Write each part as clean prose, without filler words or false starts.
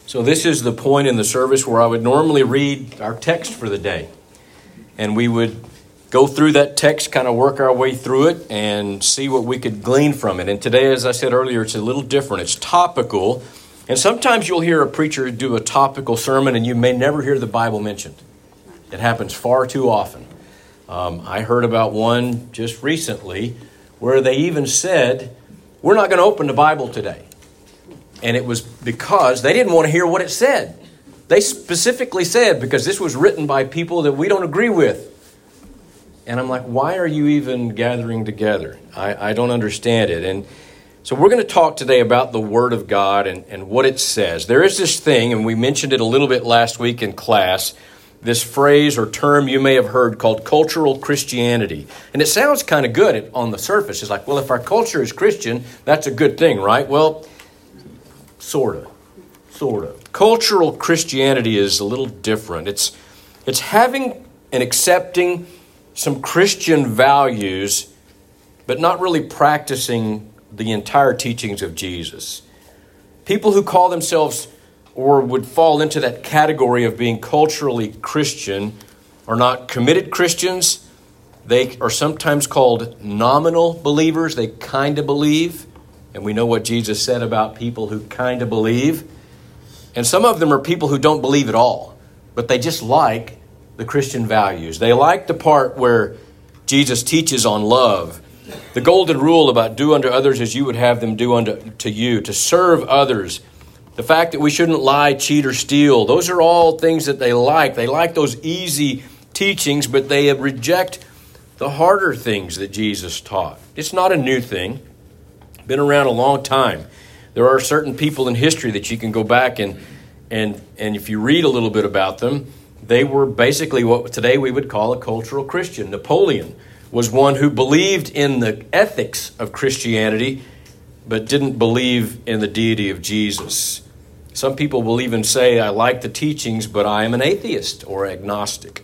So this is the point in the service where I would normally read our text for the day. And we would go through that text, kind of work our way through it and see what we could glean from it. And today, as I said earlier, it's a little different. It's topical. And sometimes you'll hear a preacher do a topical sermon and you may never hear the Bible mentioned. It happens far too often. I heard about one just recently where they even said, we're not going to open the Bible today. And it was because they didn't want to hear what it said. They specifically said, because this was written by people that we don't agree with. And I'm like, why are you even gathering together? I don't understand it. And so we're going to talk today about the Word of God and what it says. There is this thing, and we mentioned it a little bit last week in class, this phrase or term you may have heard called cultural Christianity. And it sounds kind of good on the surface. It's like, well, if our culture is Christian, that's a good thing, right? Well, sort of. Cultural Christianity is a little different. It's having and accepting some Christian values, but not really practicing the entire teachings of Jesus. People who call themselves or would fall into that category of being culturally Christian are not committed Christians. They are sometimes called nominal believers. They kind of believe. And we know what Jesus said about people who kind of believe. And some of them are people who don't believe at all, but they just like the Christian values. They like the part where Jesus teaches on love, the golden rule about do unto others as you would have them do unto you, to serve others, the fact that we shouldn't lie, cheat, or steal. Those are all things that they like. They like those easy teachings, but they reject the harder things that Jesus taught. It's not a new thing. Been around a long time. There are certain people in history that you can go back and if you read a little bit about them, they were basically what today we would call a cultural Christian. Napoleon was one who believed in the ethics of Christianity, but didn't believe in the deity of Jesus. Some people will even say, I like the teachings, but I am an atheist or agnostic.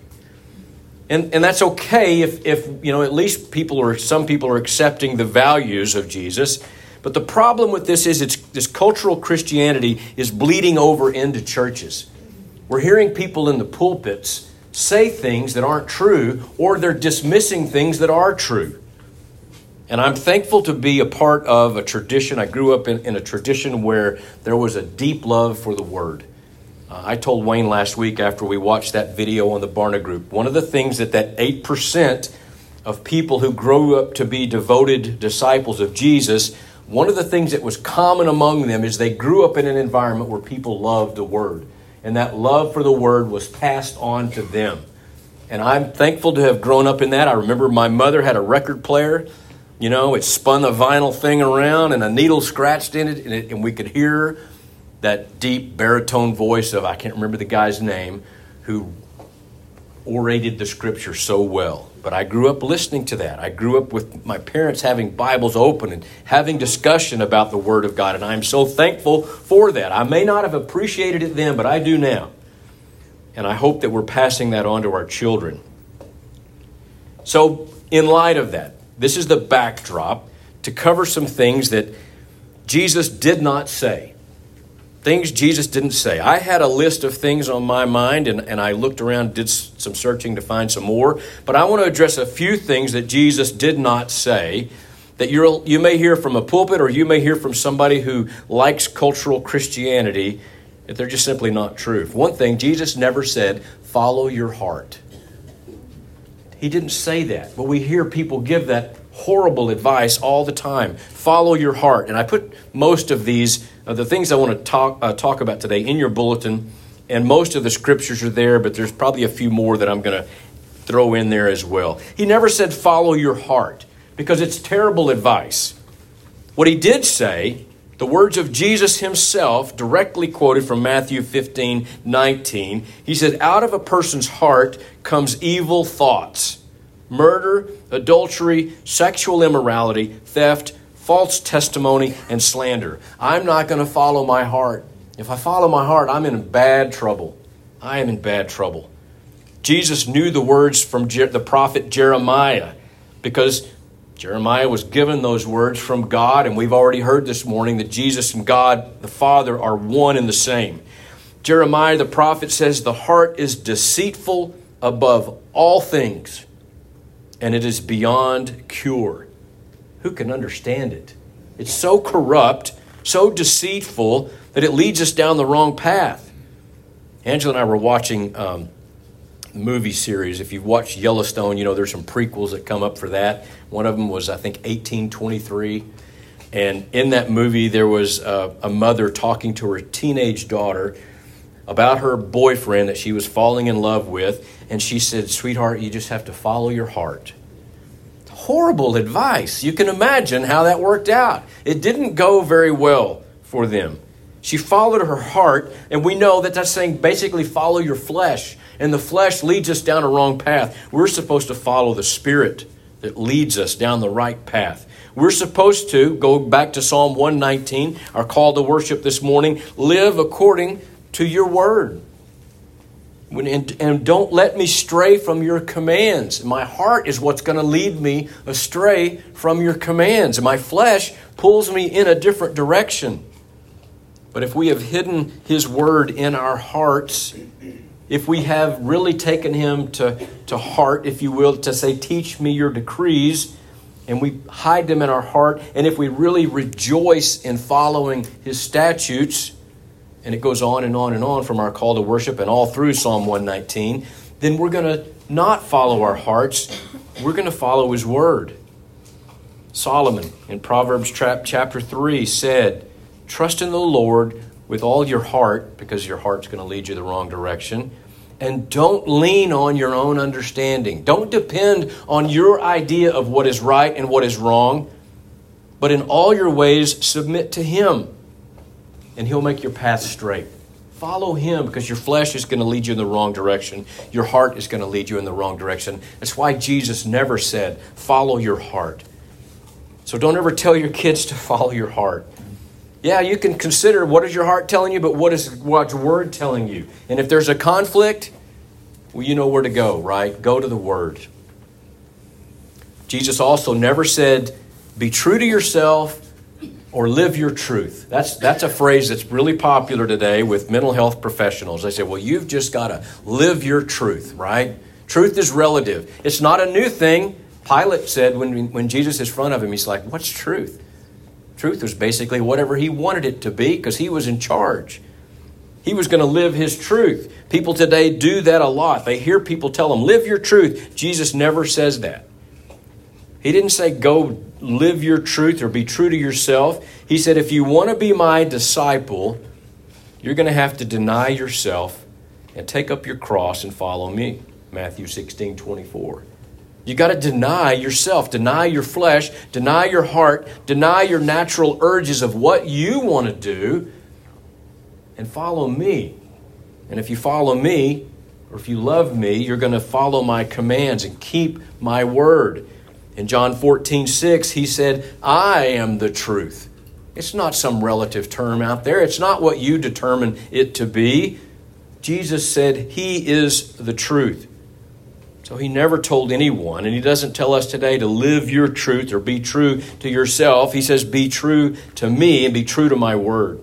And that's okay if at least some people are accepting the values of Jesus. But the problem with this is this cultural Christianity is bleeding over into churches. We're hearing people in the pulpits say things that aren't true, or they're dismissing things that are true. And I'm thankful to be a part of a tradition. I grew up in a tradition where there was a deep love for the Word. I told Wayne last week after we watched that video on the Barna Group, one of the things that 8% of people who grow up to be devoted disciples of Jesus, one of the things that was common among them is they grew up in an environment where people loved the Word. And that love for the Word was passed on to them. And I'm thankful to have grown up in that. I remember my mother had a record player. It spun the vinyl thing around and a needle scratched in it, and we could hear that deep baritone voice of, I can't remember the guy's name, who orated the Scripture so well. But I grew up listening to that. I grew up with my parents having Bibles open and having discussion about the Word of God. And I'm so thankful for that. I may not have appreciated it then, but I do now. And I hope that we're passing that on to our children. So in light of that, this is the backdrop to cover some things that Jesus did not say. Things Jesus didn't say. I had a list of things on my mind, and I looked around, did some searching to find some more. But I want to address a few things that Jesus did not say that you may hear from a pulpit, or you may hear from somebody who likes cultural Christianity, that they're just simply not true. For one thing, Jesus never said, follow your heart. He didn't say that, but we hear people give that horrible advice all the time. Follow your heart. And I put most of these, the things I want to talk about today in your bulletin, and most of the scriptures are there, but there's probably a few more that I'm going to throw in there as well. He never said follow your heart, because it's terrible advice. What he did say, the words of Jesus himself, directly quoted from Matthew 15:19, he said, out of a person's heart comes evil thoughts, murder, adultery, sexual immorality, theft, false testimony, and slander. I'm not going to follow my heart. If I follow my heart, I'm in bad trouble. I am in bad trouble. Jesus knew the words from the prophet Jeremiah, because Jeremiah was given those words from God, and we've already heard this morning that Jesus and God the Father are one and the same. Jeremiah the prophet says, the heart is deceitful above all things, and it is beyond cure. Who can understand it? It's so corrupt, so deceitful, that it leads us down the wrong path. Angela and I were watching movie series. If you've watched Yellowstone, you know there's some prequels that come up for that. One of them was, I think, 1823. And in that movie, there was a mother talking to her teenage daughter about her boyfriend that she was falling in love with. And she said, sweetheart, you just have to follow your heart. Horrible advice. You can imagine how that worked out. It didn't go very well for them. She followed her heart, and we know that that's saying basically follow your flesh. And the flesh leads us down a wrong path. We're supposed to follow the Spirit that leads us down the right path. We're supposed to, go back to Psalm 119, our call to worship this morning, live according to your word. And don't let me stray from your commands. My heart is what's going to lead me astray from your commands. My flesh pulls me in a different direction. But if we have hidden his word in our hearts, if we have really taken him to heart, if you will, to say, teach me your decrees, and we hide them in our heart, and if we really rejoice in following his statutes, and it goes on and on and on from our call to worship and all through Psalm 119, then we're going to not follow our hearts. We're going to follow his word. Solomon in Proverbs chapter 3 said, trust in the Lord with all your heart, because your heart's going to lead you the wrong direction. And don't lean on your own understanding. Don't depend on your idea of what is right and what is wrong. But in all your ways, submit to him, and he'll make your path straight. Follow him, because your flesh is going to lead you in the wrong direction. Your heart is going to lead you in the wrong direction. That's why Jesus never said, follow your heart. So don't ever tell your kids to follow your heart. Yeah, you can consider what is your heart telling you, but what's word telling you? And if there's a conflict, well, you know where to go, right? Go to the word. Jesus also never said, be true to yourself or live your truth. That's a phrase that's really popular today with mental health professionals. They say, well, you've just got to live your truth, right? Truth is relative. It's not a new thing. Pilate said when Jesus is in front of him, he's like, what's truth? Truth was basically whatever he wanted it to be, because he was in charge. He was going to live his truth. People today do that a lot. They hear people tell them, live your truth. Jesus never says that. He didn't say go live your truth or be true to yourself. He said, if you want to be my disciple, you're going to have to deny yourself and take up your cross and follow me. Matthew 16:24. You got to deny yourself, deny your flesh, deny your heart, deny your natural urges of what you want to do, and follow me. And if you follow me, or if you love me, you're going to follow my commands and keep my word. In John 14:6, he said, I am the truth. It's not some relative term out there. It's not what you determine it to be. Jesus said he is the truth. So he never told anyone, and he doesn't tell us today to live your truth or be true to yourself. He says, be true to me and be true to my word.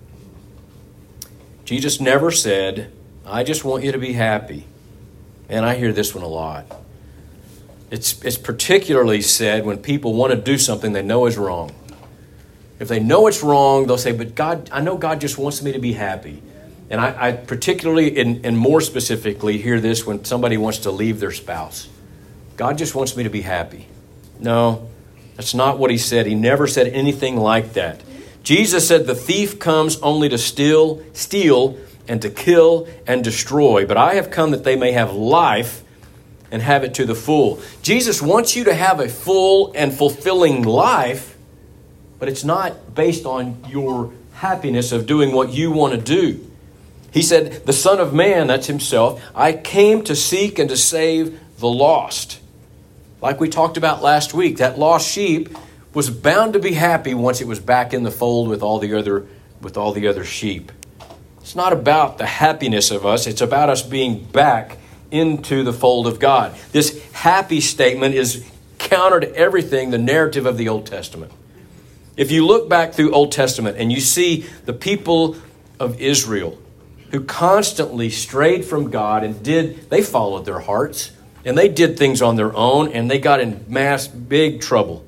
Jesus never said, I just want you to be happy. And I hear this one a lot. It's particularly said when people want to do something they know is wrong. If they know it's wrong, they'll say, but God, I know God just wants me to be happy. And I particularly and more specifically hear this when somebody wants to leave their spouse. God just wants me to be happy. No, that's not what he said. He never said anything like that. Jesus said the thief comes only to steal, and to kill and destroy. But I have come that they may have life and have it to the full. Jesus wants you to have a full and fulfilling life, but it's not based on your happiness of doing what you want to do. He said, the Son of Man, that's himself, I came to seek and to save the lost. Like we talked about last week, that lost sheep was bound to be happy once it was back in the fold with all the other sheep. It's not about the happiness of us. It's about us being back into the fold of God. This happy statement is counter to everything, the narrative of the Old Testament. If you look back through Old Testament and you see the people of Israel, who constantly strayed from God and they followed their hearts and they did things on their own and they got in big trouble.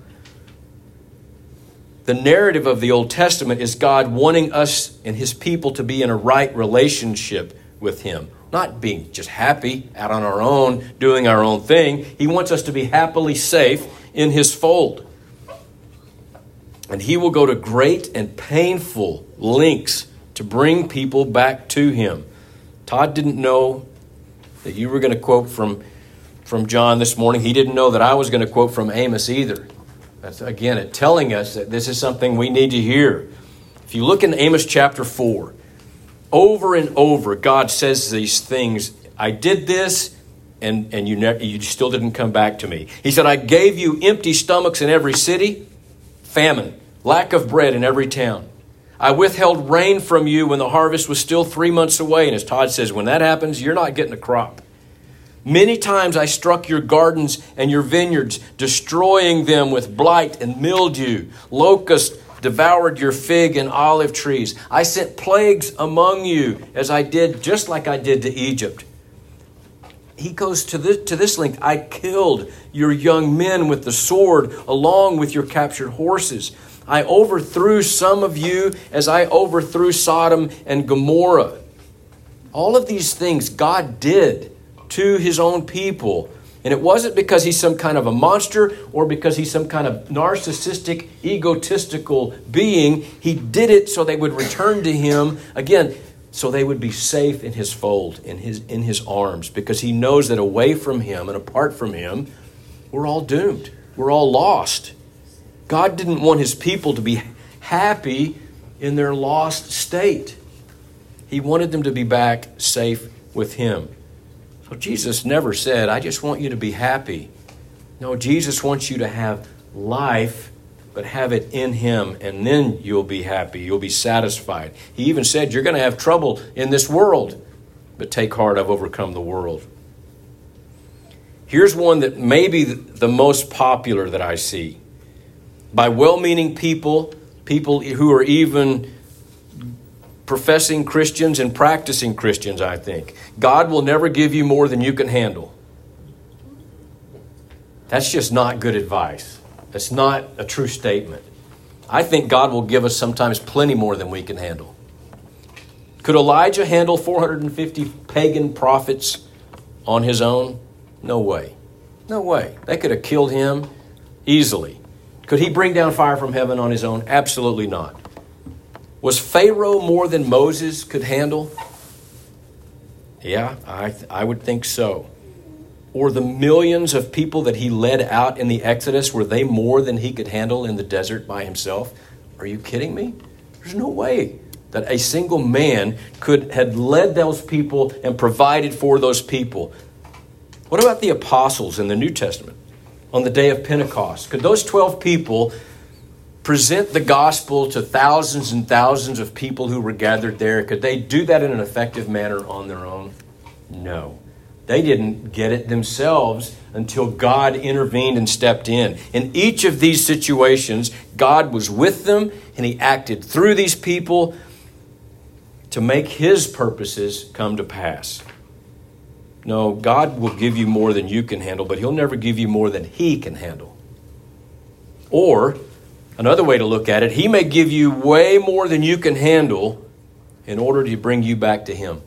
The narrative of the Old Testament is God wanting us and his people to be in a right relationship with him. Not being just happy out on our own, doing our own thing. He wants us to be happily safe in his fold. And he will go to great and painful lengths to bring people back to him. Todd didn't know that you were going to quote from John this morning. He didn't know that I was going to quote from Amos either. That's, again, it telling us that this is something we need to hear. If you look in Amos chapter 4, over and over, God says these things. I did this, and you still didn't come back to me. He said, I gave you empty stomachs in every city, famine, lack of bread in every town. I withheld rain from you when the harvest was still 3 months away. And as Todd says, when that happens, you're not getting a crop. Many times I struck your gardens and your vineyards, destroying them with blight and mildew. Locusts devoured your fig and olive trees. I sent plagues among you, as I did, just like I did to Egypt. He goes to this length. I killed your young men with the sword, along with your captured horses. I overthrew some of you as I overthrew Sodom and Gomorrah. All of these things God did to his own people. And it wasn't because he's some kind of a monster or because he's some kind of narcissistic, egotistical being. He did it so they would return to him. Again, so they would be safe in his fold, in his arms, because he knows that away from him and apart from him, we're all doomed. We're all lost. God didn't want his people to be happy in their lost state. He wanted them to be back safe with him. So Jesus never said, I just want you to be happy. No, Jesus wants you to have life, but have it in him, and then you'll be happy. You'll be satisfied. He even said, you're going to have trouble in this world, but take heart, I've overcome the world. Here's one that may be the most popular that I see. By well-meaning people who are even professing Christians and practicing Christians, I think. God will never give you more than you can handle. That's just not good advice. That's not a true statement. I think God will give us sometimes plenty more than we can handle. Could Elijah handle 450 pagan prophets on his own? No way. No way. They could have killed him easily. Could he bring down fire from heaven on his own? Absolutely not. Was Pharaoh more than Moses could handle? Yeah, I would think so. Or the millions of people that he led out in the Exodus, were they more than he could handle in the desert by himself? Are you kidding me? There's no way that a single man had led those people and provided for those people. What about the apostles in the New Testament on the day of Pentecost? Could those 12 people present the gospel to thousands and thousands of people who were gathered there? Could they do that in an effective manner on their own? No. They didn't get it themselves until God intervened and stepped in. In each of these situations, God was with them and he acted through these people to make his purposes come to pass. No, God will give you more than you can handle, but he'll never give you more than he can handle. Or, another way to look at it, he may give you way more than you can handle in order to bring you back to him.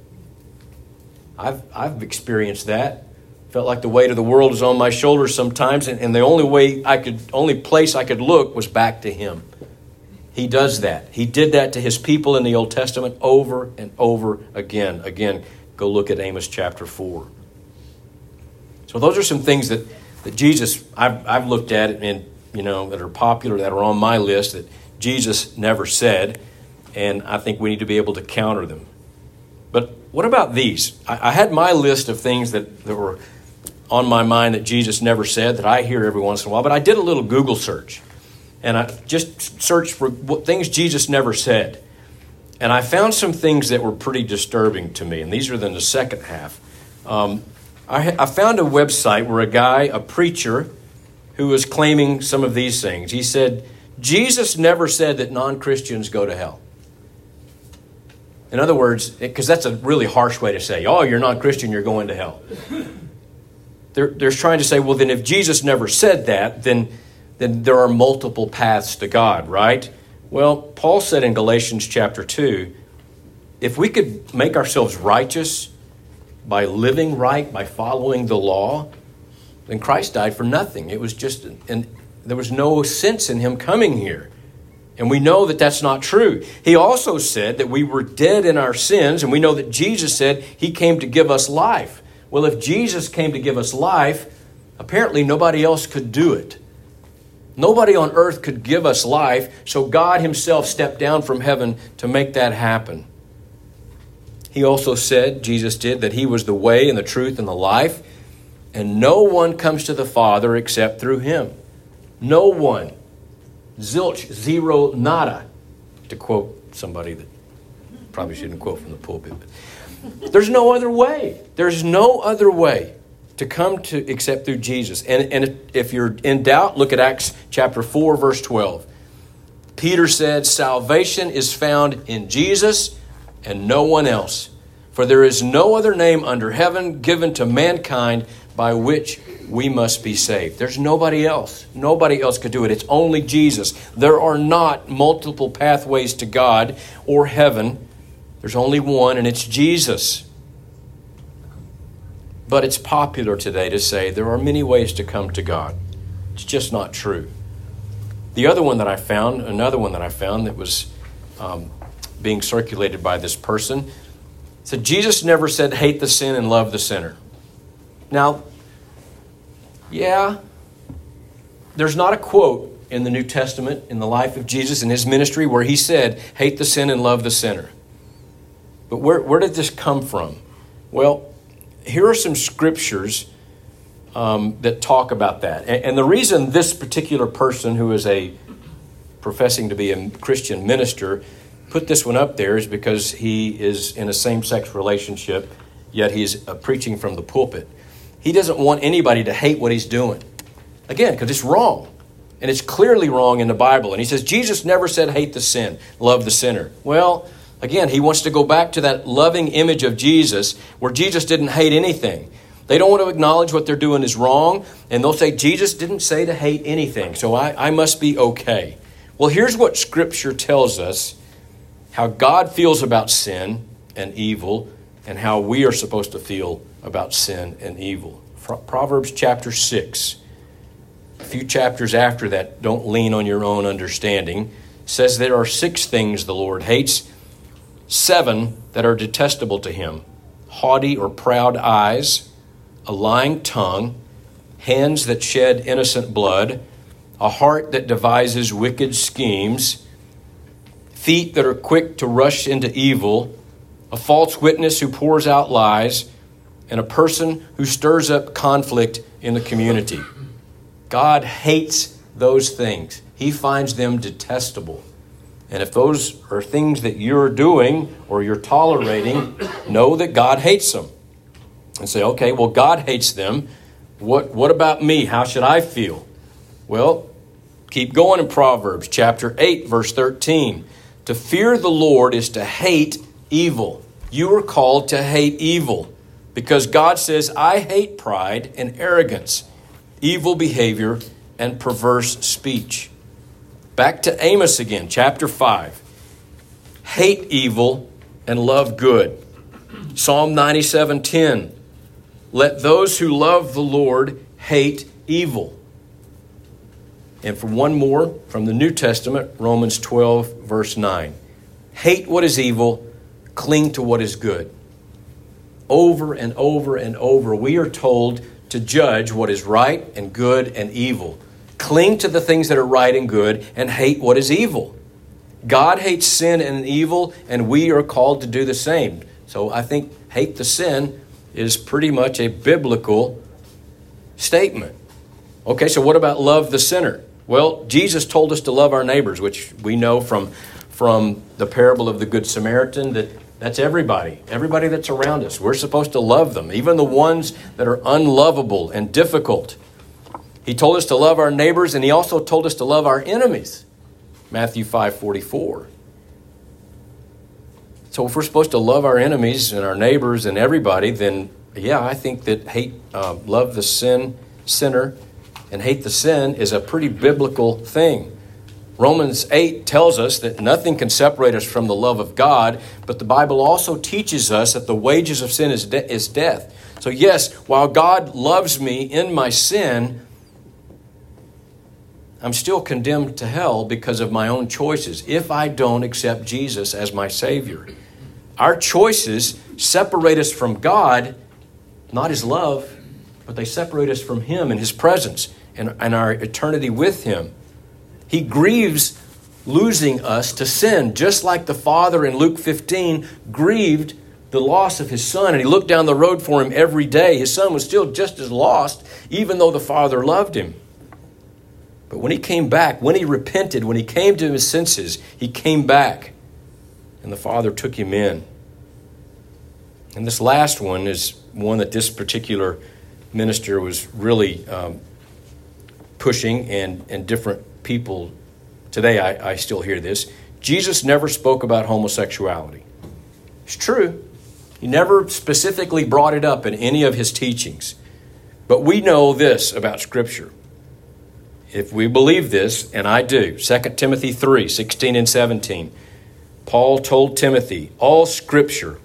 I've experienced that. Felt like the weight of the world was on my shoulders sometimes, and the only place I could look was back to him. He does that. He did that to his people in the Old Testament over and over again. Again, go look at Amos chapter 4. So those are some things that Jesus, I've looked at and that are popular, that are on my list that Jesus never said, and I think we need to be able to counter them. But what about these? I had my list of things that were on my mind that Jesus never said, that I hear every once in a while, but I did a little Google search, and I just searched for things Jesus never said. And I found some things that were pretty disturbing to me, and these are in the second half. I found a website where a preacher, who was claiming some of these things. He said, Jesus never said that non-Christians go to hell. In other words, because that's a really harsh way to say, oh, you're not Christian, you're going to hell. They're trying to say, well, then if Jesus never said that, then there are multiple paths to God, right? Well, Paul said in Galatians chapter 2, if we could make ourselves righteous by living right, by following the law, then Christ died for nothing. It was just, and there was no sense in him coming here. And we know that that's not true. He also said that we were dead in our sins, and we know that Jesus said he came to give us life. Well, if Jesus came to give us life, apparently nobody else could do it. Nobody on earth could give us life, so God himself stepped down from heaven to make that happen. He also said, Jesus did, that he was the way and the truth and the life, and no one comes to the Father except through him. No one. Zilch, zero, nada, to quote somebody that probably shouldn't quote from the pulpit. But there's no other way. There's no other way to come to except through Jesus. And if you're in doubt, look at Acts chapter 4, verse 12. Peter said, salvation is found in Jesus and no one else. For there is no other name under heaven given to mankind by which we must be saved. There's nobody else. Nobody else could do it. It's only Jesus. There are not multiple pathways to God or heaven. There's only one, and it's Jesus. But it's popular today to say there are many ways to come to God. It's just not true. Another one that I found that was being circulated by this person, said Jesus never said hate the sin and love the sinner. Now, yeah, there's not a quote in the New Testament in the life of Jesus and his ministry where he said hate the sin and love the sinner. But where did this come from? Well, here are some scriptures that talk about that. And the reason this particular person who is professing to be a Christian minister put this one up there is because he is in a same-sex relationship, yet he's preaching from the pulpit. He doesn't want anybody to hate what he's doing. Again, because it's wrong. And it's clearly wrong in the Bible. And he says, Jesus never said hate the sin, love the sinner. Well, again, he wants to go back to that loving image of Jesus where Jesus didn't hate anything. They don't want to acknowledge what they're doing is wrong. And they'll say, Jesus didn't say to hate anything, so I must be okay. Well, here's what Scripture tells us, how God feels about sin and evil, and how we are supposed to feel about sin and evil. Proverbs chapter 6, a few chapters after that, don't lean on your own understanding, says there are 6 things the Lord hates, 7 that are detestable to him: haughty or proud eyes, a lying tongue, hands that shed innocent blood, a heart that devises wicked schemes, feet that are quick to rush into evil, a false witness who pours out lies, and a person who stirs up conflict in the community. God hates those things. He finds them detestable. And if those are things that you're doing or you're tolerating, know that God hates them. And say, okay, well, God hates them. What about me? How should I feel? Well, keep going in Proverbs chapter 8, verse 13. To fear the Lord is to hate evil. You are called to hate evil because God says, I hate pride and arrogance, evil behavior, and perverse speech. Back to Amos again, chapter 5. Hate evil and love good. Psalm 97:10. Let those who love the Lord hate evil. And for one more, from the New Testament, Romans 12, verse 9. Hate what is evil, cling to what is good. Over and over and over, we are told to judge what is right and good and evil. Cling to the things that are right and good and hate what is evil. God hates sin and evil, and we are called to do the same. So I think hate the sin is pretty much a biblical statement. Okay, so what about love the sinner? Well, Jesus told us to love our neighbors, which we know from the parable of the Good Samaritan, that's everybody that's around us. We're supposed to love them, even the ones that are unlovable and difficult. He told us to love our neighbors, and he also told us to love our enemies. Matthew 5:44. So if we're supposed to love our enemies and our neighbors and everybody, then yeah, I think that love the sinner and hate the sin is a pretty biblical thing. Romans 8 tells us that nothing can separate us from the love of God, but the Bible also teaches us that the wages of sin is death. So yes, while God loves me in my sin, I'm still condemned to hell because of my own choices if I don't accept Jesus as my Savior. Our choices separate us from God, not His love, but they separate us from Him and His presence and our eternity with Him. He grieves losing us to sin, just like the Father in Luke 15 grieved the loss of His Son, and He looked down the road for Him every day. His Son was still just as lost, even though the Father loved Him. But when He came back, when He repented, when He came to His senses, He came back, and the Father took Him in. And this last one is one that this particular minister was really pushing, and different people today, I still hear this. Jesus never spoke about homosexuality. It's true. He never specifically brought it up in any of His teachings. But we know this about Scripture. If we believe this, and I do, 2 Timothy 3, 16 and 17, Paul told Timothy, all Scripture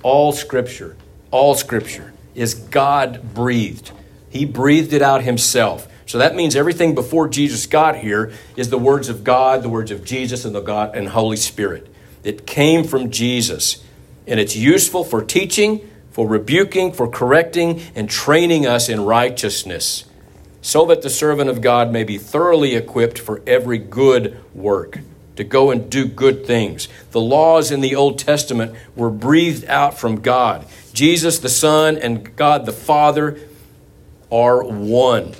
is God-breathed. He breathed it out Himself. So that means everything before Jesus got here is the words of God, the words of Jesus, and the God and Holy Spirit. It came from Jesus. And it's useful for teaching, for rebuking, for correcting, and training us in righteousness, so that the servant of God may be thoroughly equipped for every good work, to go and do good things. The laws in the Old Testament were breathed out from God. Jesus the Son and God the Father are one.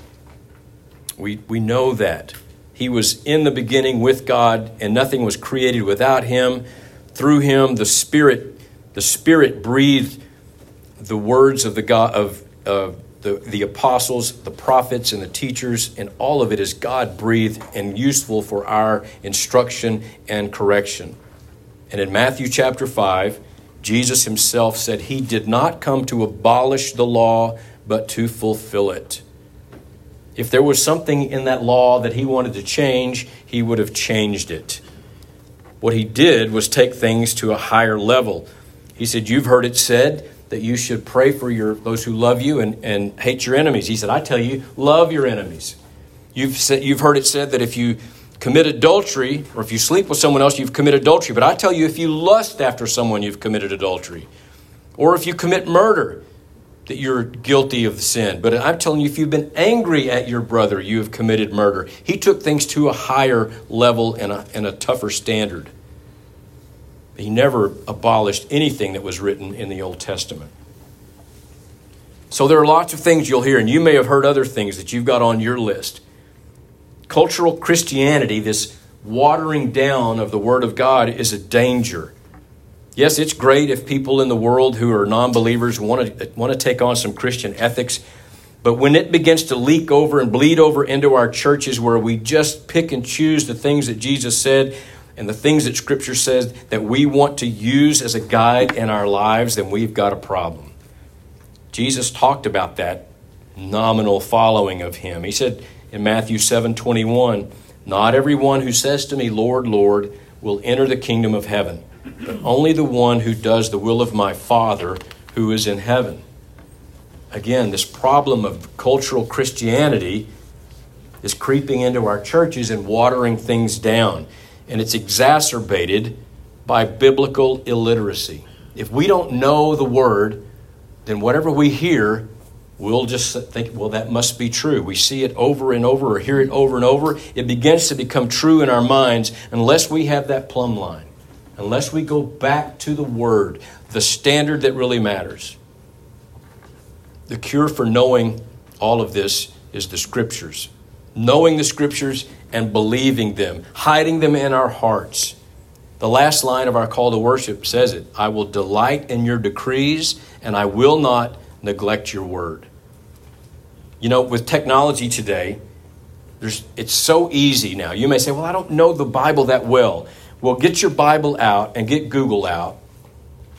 We know that. He was in the beginning with God, and nothing was created without Him. Through Him, the Spirit breathed the words of the apostles, the prophets, and the teachers, and all of it is God-breathed and useful for our instruction and correction. And in Matthew chapter 5, Jesus Himself said He did not come to abolish the law, but to fulfill it. If there was something in that law that He wanted to change, He would have changed it. What He did was take things to a higher level. He said, you've heard it said that you should pray for those who love you and hate your enemies. He said, I tell you, love your enemies. You've heard it said that if you commit adultery, or if you sleep with someone else, you've committed adultery. But I tell you, if you lust after someone, you've committed adultery. Or if you commit murder, that you're guilty of the sin. But I'm telling you, if you've been angry at your brother, you have committed murder. He took things to a higher level and a tougher standard. He never abolished anything that was written in the Old Testament. So there are lots of things you'll hear, and you may have heard other things that you've got on your list. Cultural Christianity, this watering down of the Word of God, is a danger. Yes, it's great if people in the world who are non-believers want to take on some Christian ethics, but when it begins to leak over and bleed over into our churches where we just pick and choose the things that Jesus said and the things that Scripture says that we want to use as a guide in our lives, then we've got a problem. Jesus talked about that nominal following of Him. He said in Matthew 7:21, not everyone who says to me, Lord, Lord, will enter the kingdom of heaven, but only the one who does the will of my Father who is in heaven. Again, this problem of cultural Christianity is creeping into our churches and watering things down. And it's exacerbated by biblical illiteracy. If we don't know the Word, then whatever we hear, we'll just think, well, that must be true. We see it over and over or hear it over and over. It begins to become true in our minds unless we have that plumb line, unless we go back to the Word, the standard that really matters. The cure for knowing all of this is the Scriptures. Knowing the Scriptures and believing them, hiding them in our hearts. The last line of our call to worship says it, I will delight in your decrees and I will not neglect your word. You know, with technology today, it's so easy now. You may say, well, I don't know the Bible that well. Well, get your Bible out and get Google out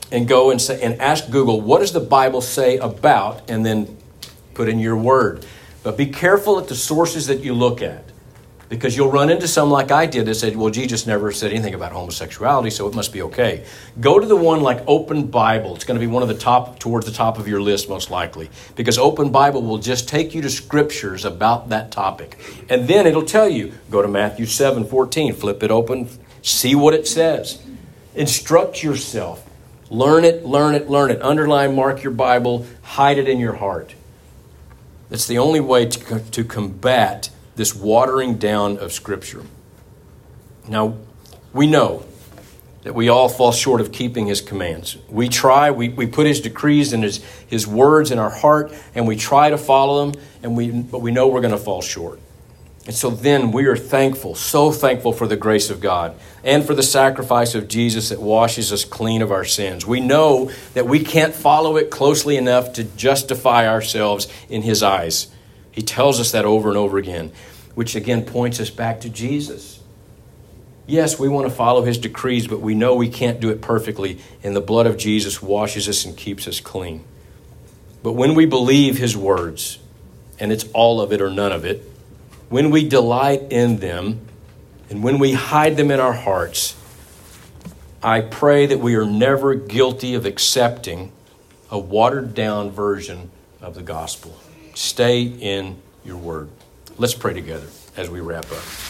and go and say and ask Google, what does the Bible say about, and then put in your word. But be careful at the sources that you look at, because you'll run into some like I did that said, well, Jesus never said anything about homosexuality, so it must be okay. Go to the one like Open Bible. It's going to be one of the top, towards the top of your list most likely, because Open Bible will just take you to scriptures about that topic. And then it'll tell you, go to Matthew 7:14, flip it open, see what it says. Instruct yourself. Learn it, learn it, learn it. Underline, mark your Bible, hide it in your heart. That's the only way to combat this watering down of Scripture. Now, we know that we all fall short of keeping His commands. We try, we put His decrees and His words in our heart, and we try to follow them, but we know we're going to fall short. And so then we are thankful, so thankful for the grace of God and for the sacrifice of Jesus that washes us clean of our sins. We know that we can't follow it closely enough to justify ourselves in His eyes. He tells us that over and over again, which again points us back to Jesus. Yes, we want to follow His decrees, but we know we can't do it perfectly, and the blood of Jesus washes us and keeps us clean. But when we believe His words, and it's all of it or none of it, when we delight in them, and when we hide them in our hearts, I pray that we are never guilty of accepting a watered-down version of the gospel. Stay in your word. Let's pray together as we wrap up.